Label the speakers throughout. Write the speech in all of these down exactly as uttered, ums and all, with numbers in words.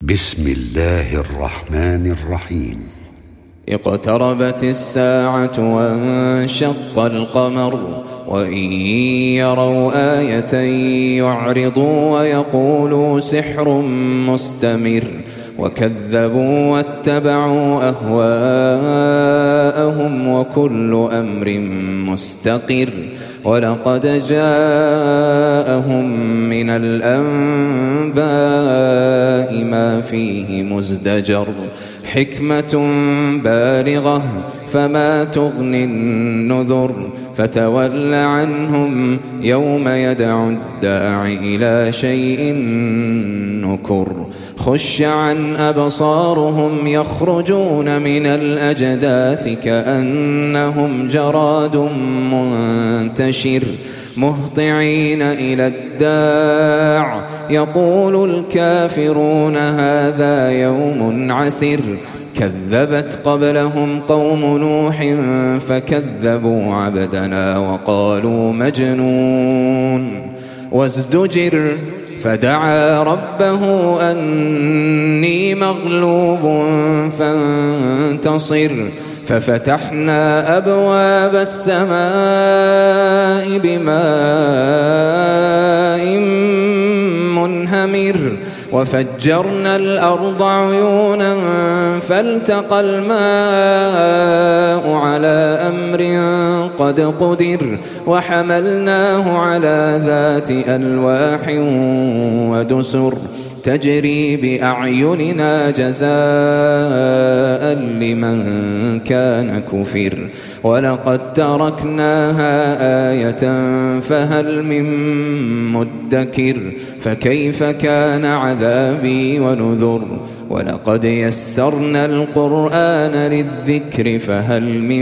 Speaker 1: بسم الله الرحمن الرحيم.
Speaker 2: اقتربت الساعة وانشق القمر وإن يروا آية يعرضوا ويقولوا سحر مستمر وكذبوا واتبعوا أهواءهم وكل أمر مستقر ولقد جاءهم من الأنباء ما فيه مزدجر حكمة بالغة فما تغني النذر فتول عنهم يوم يدعو الداع إلى شيء نكر خش عن أبصارهم يخرجون من الأجداث كأنهم جراد منتشر مهطعين إلى الداع يقول الكافرون هذا يوم عسر كذبت قبلهم قوم نوح فكذبوا عبدنا وقالوا مجنون وازدجر فدعا ربه أني مغلوب فانتصر ففتحنا أبواب السماء بماء منهمر وفجرنا الأرض عيونا فالتقى الماء على أمر قد قدر وحملناه على ذات ألواح ودسر تجري بأعيننا جزاء لمن كان كفر ولقد تركناها آية فهل من مدكر فكيف كان عذابي ونذر ولقد يسرنا القرآن للذكر فهل من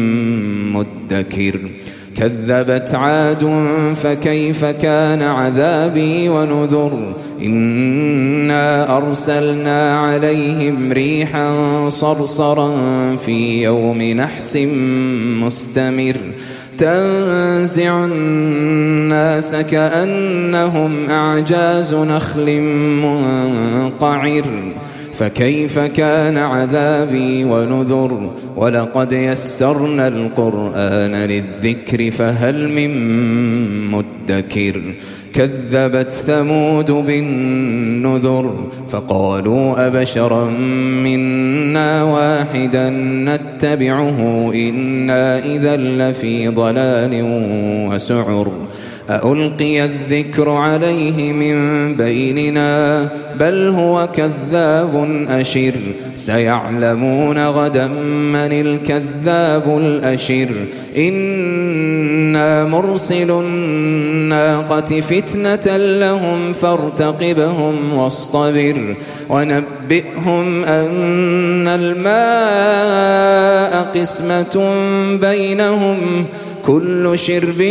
Speaker 2: مدكر كذبت عاد فكيف كان عذابي ونذر إنا أرسلنا عليهم ريحا صرصرا في يوم نحس مستمر تنزع الناس كأنهم أعجاز نخل منقعر فكيف كان عذابي ونذر ولقد يسرنا القرآن للذكر فهل من مدكر كذبت ثمود بالنذر فقالوا أبشرا منا واحدا نتبعه إنا إذا لفي ضلال وسعر أألقي الذكر عليه من بيننا بل هو كذاب أشر سيعلمون غدا من الكذاب الأشر إنا مرسل الناقة فتنة لهم فارتقبهم واصطبر ونبئهم أن الماء قسمة بينهم كل شرب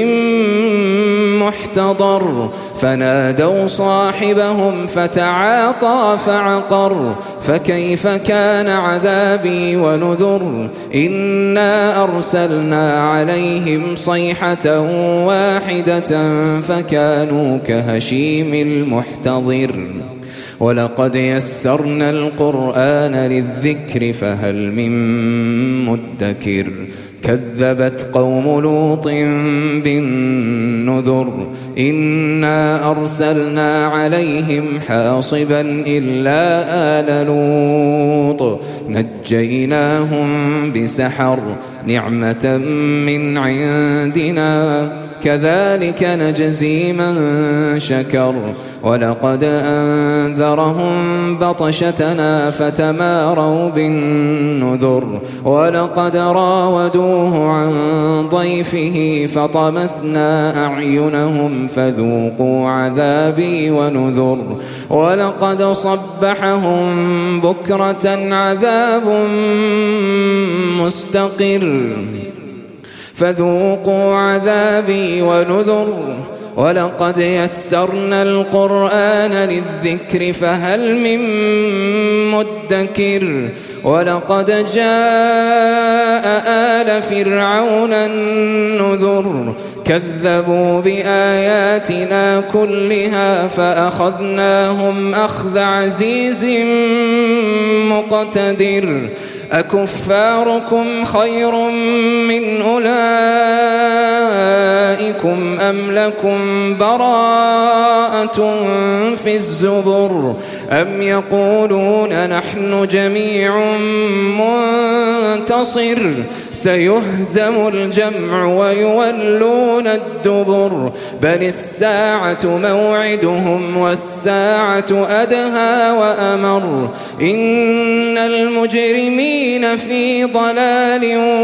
Speaker 2: محتضر فنادوا صاحبهم فتعاطى فعقر فكيف كان عذابي ونذر إنا أرسلنا عليهم صيحة واحدة فكانوا كهشيم المحتضر ولقد يسرنا القرآن للذكر فهل من مدكر كذبت قوم لوط بالنذر إنا أرسلنا عليهم حاصبا إلا آل لوط نجيناهم بسحر نعمة من عندنا كذلك نجزي من شكر ولقد أنذرهم بطشتنا فتماروا بالنذر ولقد راودوه عن ضيفه فطمسنا أعينهم فذوقوا عذابي ونذر ولقد صبحهم بكرة عذاب مستقر فذوقوا عذابي ونذر ولقد يسرنا القرآن للذكر فهل من مدكر ولقد جاء آل فرعون النذر كذبوا بآياتنا كلها فأخذناهم أخذ عزيز مقتدر أكفاركم خير من أولئكم أم لكم براءة في الزبر أم يقولون نحن جميع منتصر سيهزم الجمع ويولون الدبر بل الساعة موعدهم والساعة أدهى وأمر إن المجرمين في ضلال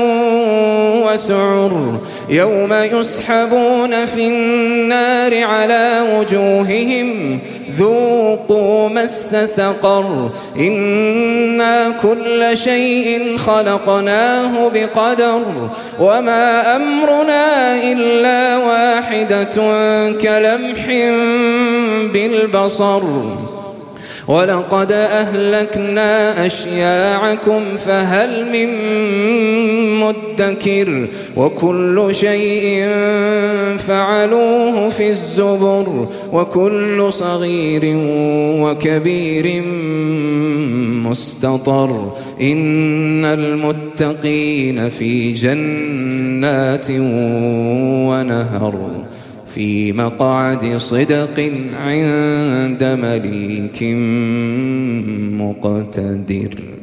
Speaker 2: وسعر يوم يسحبون في النار على وجوههم ذوقوا مس سقر إنا كل شيء خلقناه بقدر وما أمرنا إلا واحدة كلمح بالبصر ولقد أهلكنا أشياعكم فهل من مدكر وكل شيء فعلوه في الزبر وكل صغير وكبير مستطر إن المتقين في جنات ونهر في مقعد صدق عند مليك مقتدر.